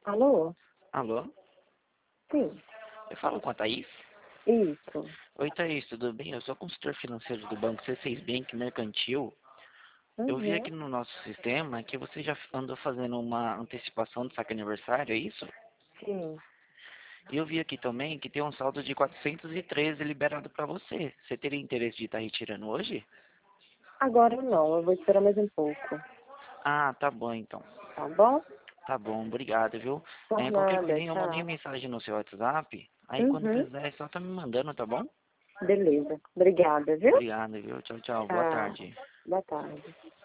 Alô? Alô? Sim, Eu falo com a Thaís? isso. Oi, Thaís, tudo bem? Eu sou consultor financeiro do Banco C6 Bank Mercantil. Eu vi aqui Uhum. no nosso sistema que você já andou fazendo uma antecipação do saque aniversário, é isso? Sim. E eu vi aqui também que tem um saldo de 413 liberado para você. Você teria interesse de estar retirando hoje? Agora não, eu vou esperar mais um pouco. Ah, tá bom então. Tá bom? Tá bom, obrigado, viu? Por Qualquer nada, coisinha eu mandei tchau. mensagem no seu WhatsApp. Aí quando Uhum. precisar é só tá me mandando, tá bom? Beleza. Obrigada, viu? Obrigado, viu? Tchau, tchau. Boa Tchau. tarde. Boa tarde.